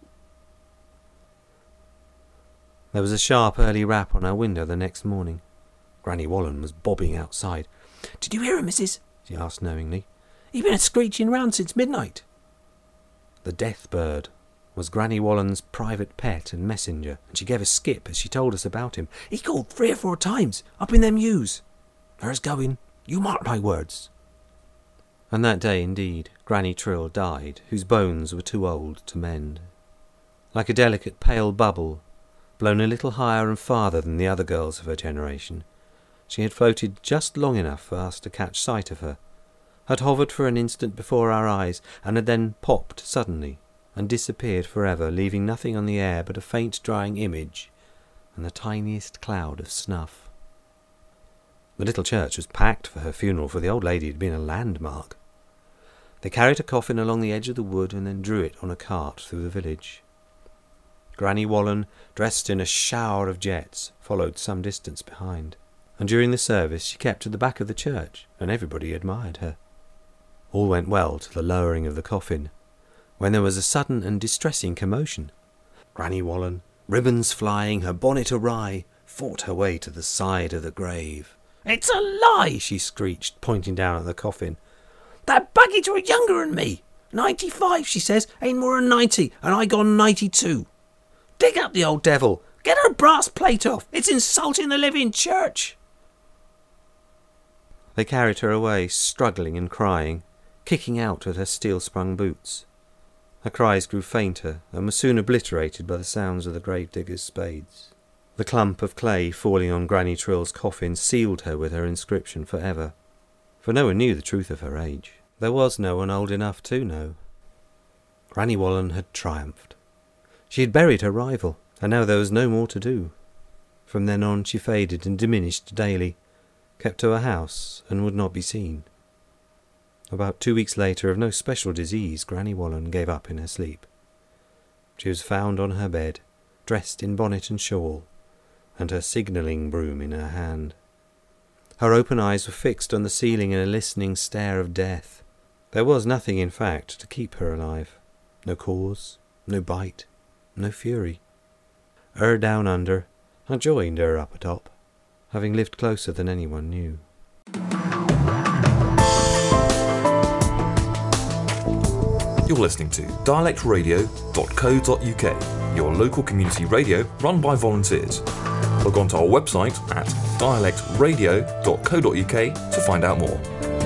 There was a sharp early rap on our window the next morning. Granny Wallen was bobbing outside. "Did you hear him, missus?" she asked knowingly. "He's been a-screeching round since midnight." The death bird was Granny Wallen's private pet and messenger, and she gave a skip as she told us about him. "He called three or four times, up in them yews. There's going, you mark my words." And that day, indeed, Granny Trill died, whose bones were too old to mend. Like a delicate pale bubble, blown a little higher and farther than the other girls of her generation, she had floated just long enough for us to catch sight of her, had hovered for an instant before our eyes, and had then popped suddenly, and disappeared forever, leaving nothing on the air but a faint drying image and the tiniest cloud of snuff. The little church was packed for her funeral, for the old lady had been a landmark. They carried her coffin along the edge of the wood and then drew it on a cart through the village. Granny Wallen, dressed in a shower of jets, followed some distance behind, and during the service she kept to the back of the church, and everybody admired her. All went well to the lowering of the coffin, when there was a sudden and distressing commotion. Granny Wallen, ribbons flying, her bonnet awry, fought her way to the side of the grave. "It's a lie!" she screeched, pointing down at the coffin. "That baggage were younger than me. Ninety-five, she says, ain't more than ninety, and I gone ninety-two. Dig up the old devil. Get her brass plate off. It's insulting the living church." They carried her away, struggling and crying, kicking out with her steel-sprung boots. Her cries grew fainter, and were soon obliterated by the sounds of the grave-diggers' spades. The clump of clay falling on Granny Trill's coffin sealed her with her inscription for ever, for no one knew the truth of her age. There was no one old enough to know. Granny Wallen had triumphed. She had buried her rival, and now there was no more to do. From then on she faded and diminished daily, kept to her house, and would not be seen. About two weeks later, of no special disease, Granny Wallen gave up in her sleep. She was found on her bed, dressed in bonnet and shawl, and her signalling broom in her hand. Her open eyes were fixed on the ceiling in a listening stare of death. There was nothing, in fact, to keep her alive. No cause, no bite, no fury. Her down under, I joined her up atop, having lived closer than anyone knew. You're listening to dialect radio dot co dot uk, your local community radio run by volunteers. Log on to our website at dialect radio dot co dot uk to find out more.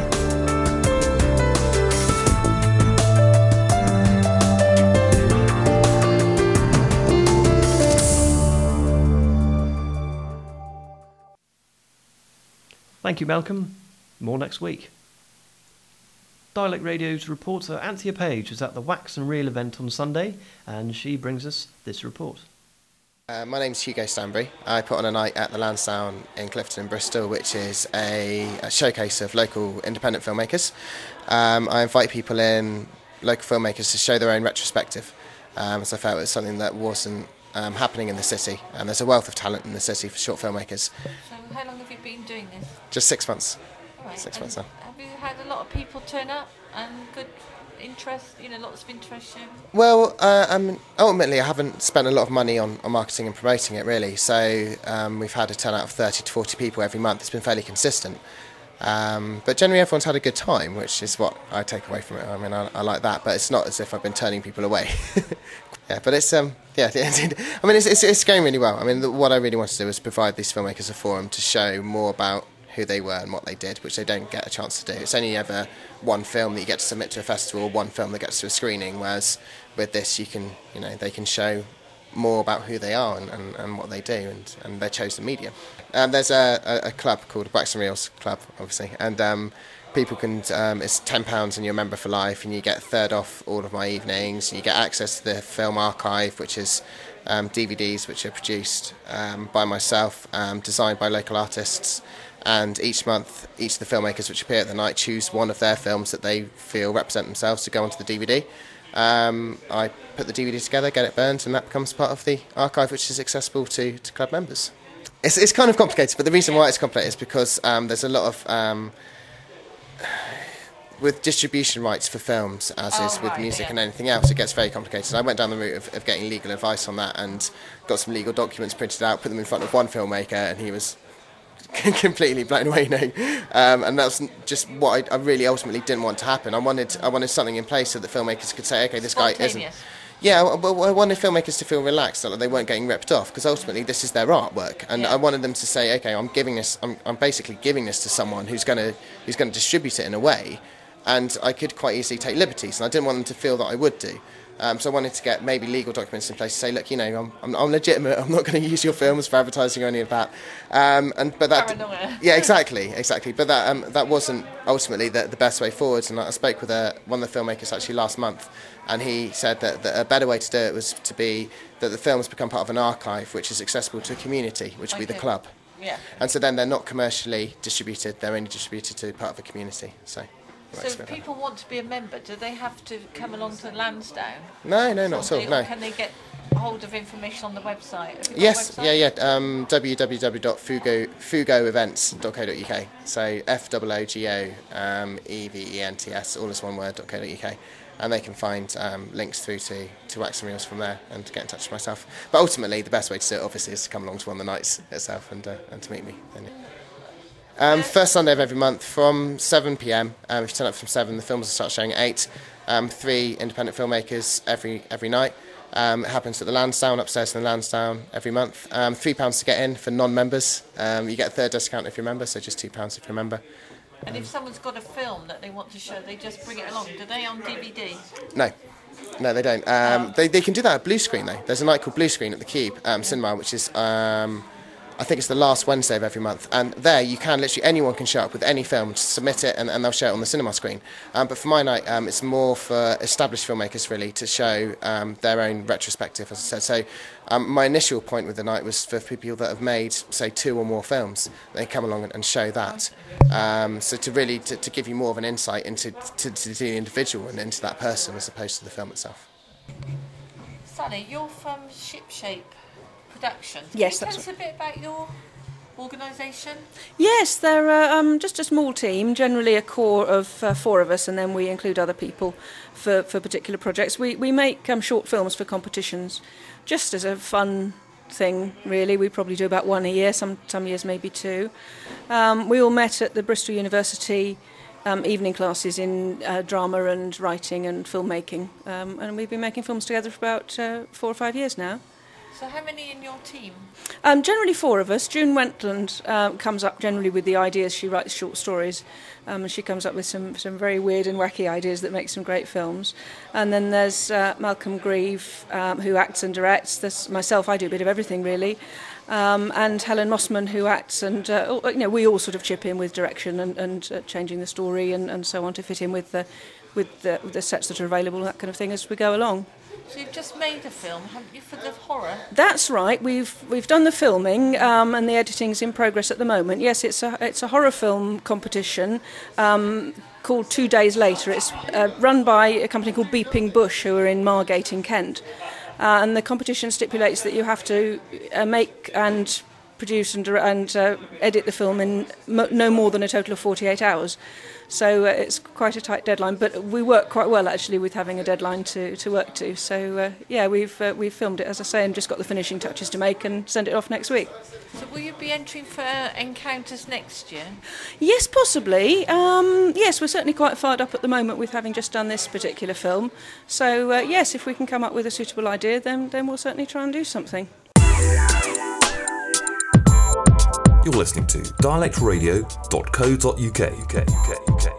Thank you, Malcolm. More next week. Dialect Radio's reporter Anthea Page was at the Wax and Reel event on Sunday, and she brings us this report. Uh, my name's Hugo Stanbury. I put on a night at the Lansdowne in Clifton in Bristol, which is a, a showcase of local independent filmmakers. Um, I invite people in, local filmmakers, to show their own retrospective, um, as I felt it was something that wasn't um, happening in the city, and there's a wealth of talent in the city for short filmmakers. So how long have you been doing this? Just six months. Right. Six and months now. Have you had a lot of people turn up and good interest, you know, lots of interest shown? Well, uh, um, ultimately I haven't spent a lot of money on, on marketing and promoting it, really. So um, we've had a turnout of thirty to forty people every month. It's been fairly consistent. Um, but generally everyone's had a good time, which is what I take away from it. I mean, I, I like that, but it's not as if I've been turning people away. Yeah, but it's, um, yeah, I mean, it's, it's, it's going really well. I mean, the, what I really want to do is provide these filmmakers a forum to show more about who they were and what they did, which they don't get a chance to do. It's only ever one film that you get to submit to a festival, one film that gets to a screening, whereas with this you can, you know, they can show more about who they are and, and, and what they do and, and their chosen medium. Um, there's a, a, a club called Wax and Reels Club, obviously, and um, people can, um, it's ten pounds and you're a member for life, and you get a third off all of my evenings, and you get access to the film archive, which is um, D V Ds which are produced um, by myself, um, designed by local artists. And each month, each of the filmmakers which appear at the night choose one of their films that they feel represent themselves to go onto the D V D. Um, I put the D V D together, get it burned, and that becomes part of the archive, which is accessible to, to club members. It's, it's kind of complicated, but the reason why it's complicated is because um, there's a lot of... Um, with distribution rights for films, as oh, is with right, music yeah. and anything else, it gets very complicated. I went down the route of, of getting legal advice on that and got some legal documents printed out, put them in front of one filmmaker, and he was completely blown away, you know. Um, and that's just what I, I really ultimately didn't want to happen. I wanted I wanted something in place so that filmmakers could say, okay, this guy isn't... Yeah, I, I wanted filmmakers to feel relaxed, that they weren't getting ripped off, because ultimately this is their artwork, and yeah. I wanted them to say, okay, I'm giving this, I'm, I'm basically giving this to someone who's going to who's going to distribute it in a way, and I could quite easily take liberties, and I didn't want them to feel that I would do. Um, so I wanted to get maybe legal documents in place to say, look, you know, I'm, I'm, I'm legitimate. I'm not going to use your films for advertising or any of that. Um, and but that, Paranoia. yeah, exactly, exactly. But that um, that wasn't ultimately the, the best way forward. And I spoke with a, one of the filmmakers actually last month, and he said that, that a better way to do it was to be that the films become part of an archive, which is accessible to a community, which would okay. be the club. Yeah. And so then they're not commercially distributed; they're only distributed to part of a community. So. So if people want to be a member, do they have to come along to Lansdowne? No, no, not at all, no. Can they get hold of information on the website? Yes, website? yeah, yeah. Um, w w w dot fugo fugo events dot co dot u k. So F O O G O um, E V E N T S, all as one word, .co dot u k. And they can find um, links through to, to Wax and Reels from there and to get in touch with myself. But ultimately, the best way to do it, obviously, is to come along to one of the nights itself and, uh, and to meet me. Um, first Sunday of every month from seven p m. Um, if you turn up from seven, the films will start showing at eight. Um, three independent filmmakers every every night. Um, it happens at the Lansdowne, upstairs in the Lansdowne every month. Um, three pounds to get in for non-members. Um, you get a third discount if you're a member, so just two pounds if you're a member. And if someone's got a film that they want to show, they just bring it along. Do they on D V D? No. No, they don't. Um, oh. they, they can do that at Blue Screen, though. There's a night called Blue Screen at the Cube um, Cinema, which is... Um, I think it's the last Wednesday of every month, and there you can literally, anyone can show up with any film, just submit it, and, and they'll show it on the cinema screen. Um, but for my night, um, it's more for established filmmakers, really, to show um, their own retrospective, as I said. So um, my initial point with the night was for people that have made, say, two or more films. They come along and, and show that. Um, so to really, to, to give you more of an insight into to, to the individual and into that person, as opposed to the film itself. Sally, you're from Shipshape Productions. Can Yes, you tell that's us a bit about your organisation? Yes, they're uh, um, just a small team, generally a core of uh, four of us, and then we include other people for, for particular projects. We we make um, short films for competitions, just as a fun thing, really. We probably do about one a year, some some years maybe two. Um, we all met at the Bristol University um, evening classes in uh, drama and writing and filmmaking, um, and we've been making films together for about uh, four or five years now. So how many in your team? Um, generally four of us. June Wentland um, comes up generally with the ideas. She writes short stories, um, and she comes up with some, some very weird and wacky ideas that make some great films. And then there's uh, Malcolm Grieve, um, who acts and directs. There's myself, I do a bit of everything really, um, and Helen Mossman, who acts, and uh, you know, we all sort of chip in with direction and, and uh, changing the story and, and so on to fit in with the with the, the sets that are available and that kind of thing as we go along. So you've just made a film, haven't you, for the horror? That's right. We've we've done the filming, um, and the editing's in progress at the moment. Yes, it's a it's a horror film competition um, called Two Days Later. It's uh, run by a company called Beeping Bush, who are in Margate in Kent, uh, and the competition stipulates that you have to uh, make and produce and dir- and uh, edit the film in mo- no more than a total of forty-eight hours. So uh, it's quite a tight deadline, but we work quite well actually with having a deadline to, to work to. So uh, yeah, we've uh, we've filmed it, as I say, and just got the finishing touches to make and send it off next week. So will you be entering for Encounters next year? Yes, possibly. Um, yes, we're certainly quite fired up at the moment with having just done this particular film. So uh, yes, if we can come up with a suitable idea, then then we'll certainly try and do something. You're listening to dialect radio dot co dot uk. U K, U K, U K.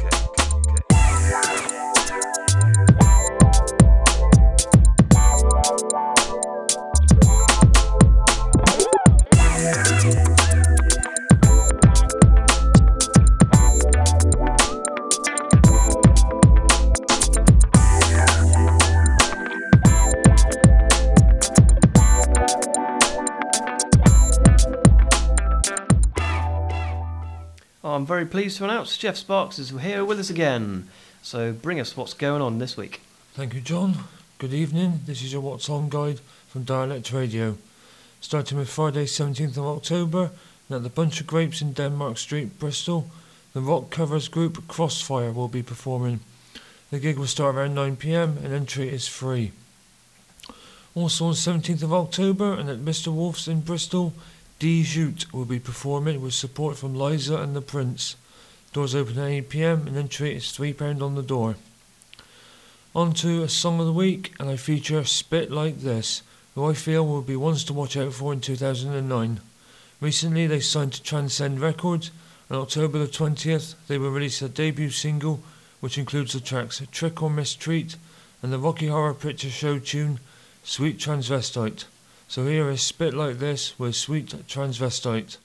I'm very pleased to announce Jeff Sparks is here with us again. So bring us what's going on this week. Thank you, John. Good evening. This is your What's On guide from Dialect Radio. Starting with Friday seventeenth of October, and at the Bunch of Grapes in Denmark Street, Bristol, the rock covers group Crossfire will be performing. The gig will start around nine p m and entry is free. Also on seventeenth of October, and at Mister Wolf's in Bristol, D. Jute will be performing with support from Liza and the Prince. Doors open at eight p m and entry is three pounds on the door. On to a song of the week, and I feature Spit Like This, who I feel will be ones to watch out for in two thousand nine. Recently they signed to Transcend Records, and on October the twentieth they will release their debut single, which includes the tracks Trick or Mistreat and the Rocky Horror Picture Show tune Sweet Transvestite. So here is Spit Like This with Sweet Transvestite.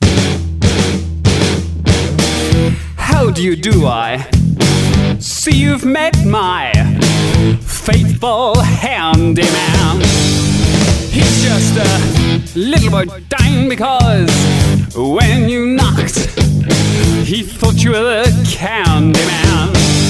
How do you do, I see you've met my faithful handyman. He's just a little bit down because when you knocked, he thought you were the candy man.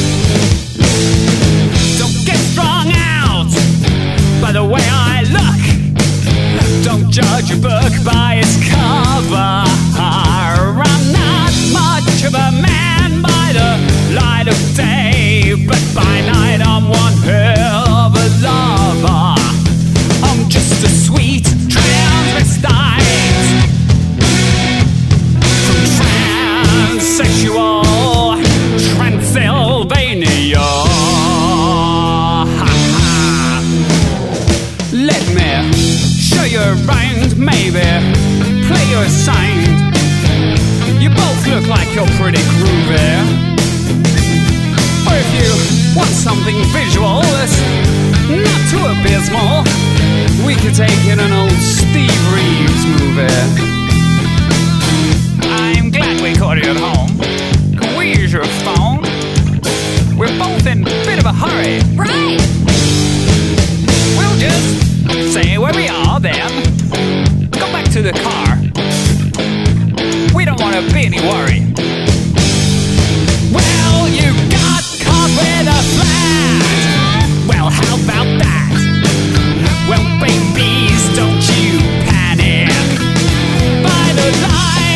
Don't get strung out by the way I look. Don't judge a book by its cover. I'm not much of a man by the light of day, but by night I'm one hell of a lover. I'm just a sweet transvestite from transsexual Transylvania. Let me show you around, maybe play you a sound. You both look like you're pretty groovy. Or if you want something visual that's not too abysmal, we could take in an old Steve Reeves movie. I'm glad we caught you at home. Can we use your phone? We're both in a bit of a hurry. Right. We'll just say where we are then. Go back to the car. We don't want to be any worry. Well, you got caught with a flat. Well, how about that? Well, babies, don't you panic. By the light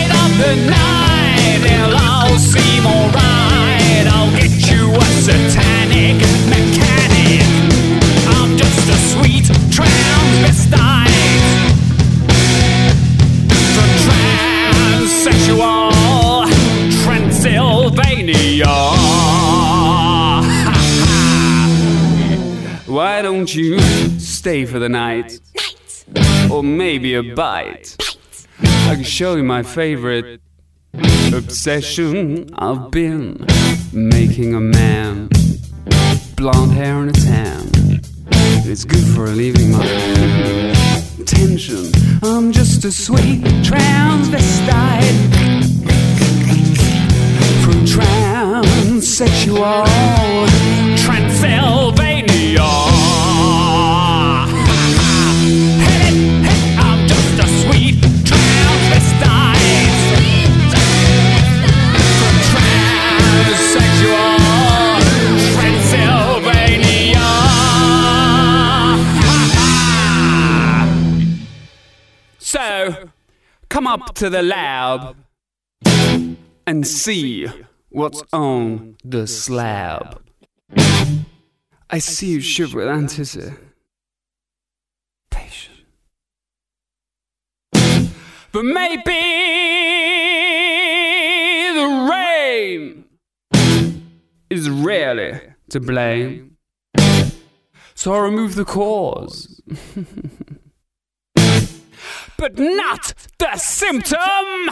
why don't you stay for the night? Or maybe a bite. I can show you my favorite obsession. I've been making a man, blonde hair and a tan. It's good for relieving my tension. I'm just a sweet transvestite from transsexual Transylvania. Hey, hey, I'm just a sweet transvestite from transsexual Transylvania. So, come up to the lab and see what's on the slab. I see you shiver with anticipation. But maybe the rain is really to blame. So I remove the cause. But not the symptom.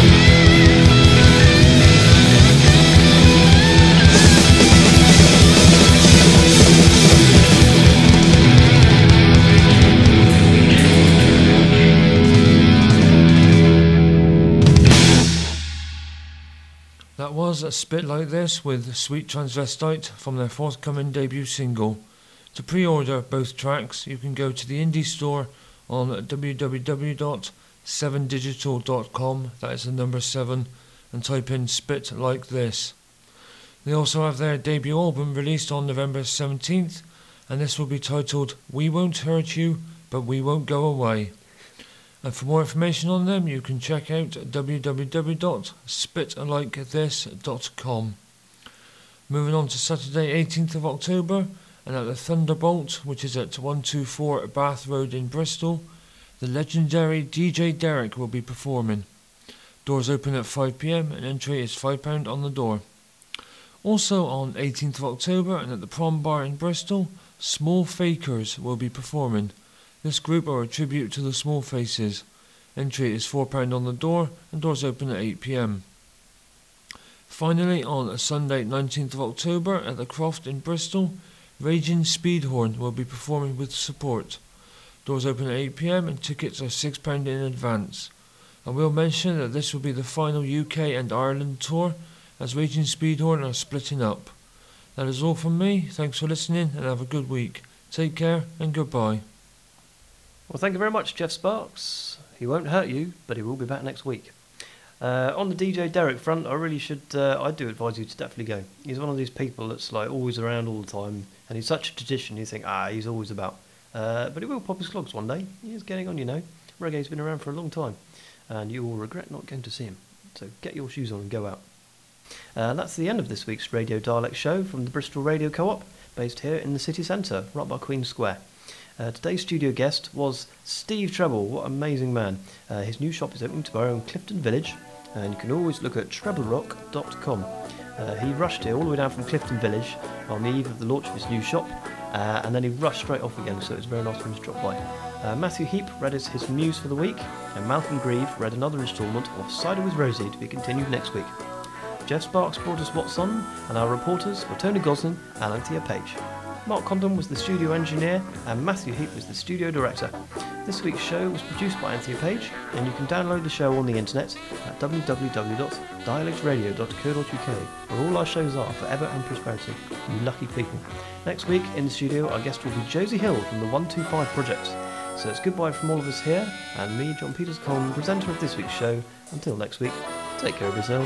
That was A Spit Like This with Sweet Transvestite from their forthcoming debut single. To pre-order both tracks, you can go to the indie store on w w w dot seven digital dot com, that is the number seven, and type in Spit Like This. They also have their debut album released on November seventeenth, and this will be titled We Won't Hurt You, But We Won't Go Away. And for more information on them, you can check out w w w dot spit like this dot com. Moving on to Saturday eighteenth of October, and at the Thunderbolt, which is at one twenty-four Bath Road in Bristol, the legendary D J Derek will be performing. Doors open at five p m and entry is five pounds on the door. Also on eighteenth of October, and at the Prom Bar in Bristol, Small Fakers will be performing. This group are a tribute to the Small Faces. Entry is four pounds on the door and doors open at eight p m. Finally, on Sunday nineteenth of October at the Croft in Bristol, Raging Speedhorn will be performing with support. Doors open at eight p m and tickets are six pounds in advance. I will mention that this will be the final U K and Ireland tour, as Raging Speedhorn are splitting up. That is all from me. Thanks for listening and have a good week. Take care and goodbye. Well, thank you very much, Jeff Sparks. He won't hurt you, but he will be back next week. Uh, on the D J Derek front, I really should, uh, I do advise you to definitely go. He's one of these people that's like always around all the time, and he's such a tradition, you think, ah, he's always about. Uh, but he will pop his clogs one day. He is getting on, you know. Reggae's been around for a long time, and you will regret not going to see him. So get your shoes on and go out. Uh, that's the end of this week's Radio Dialect Show from the Bristol Radio Co-op, based here in the city centre, right by Queen Square. Uh, today's studio guest was Steve Treble. What an amazing man. Uh, his new shop is opening tomorrow in Clifton Village, and you can always look at treble rock dot com. Uh, he rushed here all the way down from Clifton Village on the eve of the launch of his new shop, uh, and then he rushed straight off again, so it was very nice for him to drop by. Uh, Matthew Heap read his, his news for the week, and Malcolm Grieve read another instalment of Cider with Rosie to be continued next week. Jeff Sparks brought us What's On, and our reporters were Tony Goslin and Anthea Page. Mark Condon was the studio engineer, and Matthew Heap was the studio director. This week's show was produced by Anthea Page, and you can download the show on the internet at w w w dot dialect radio dot co dot u k, where all our shows are forever and prosperity. You lucky people. Next week in the studio, our guest will be Josie Hill from the one two five Project. So it's goodbye from all of us here, and me, John Peters Coleman, presenter of this week's show. Until next week, take care of yourselves.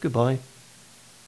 Goodbye.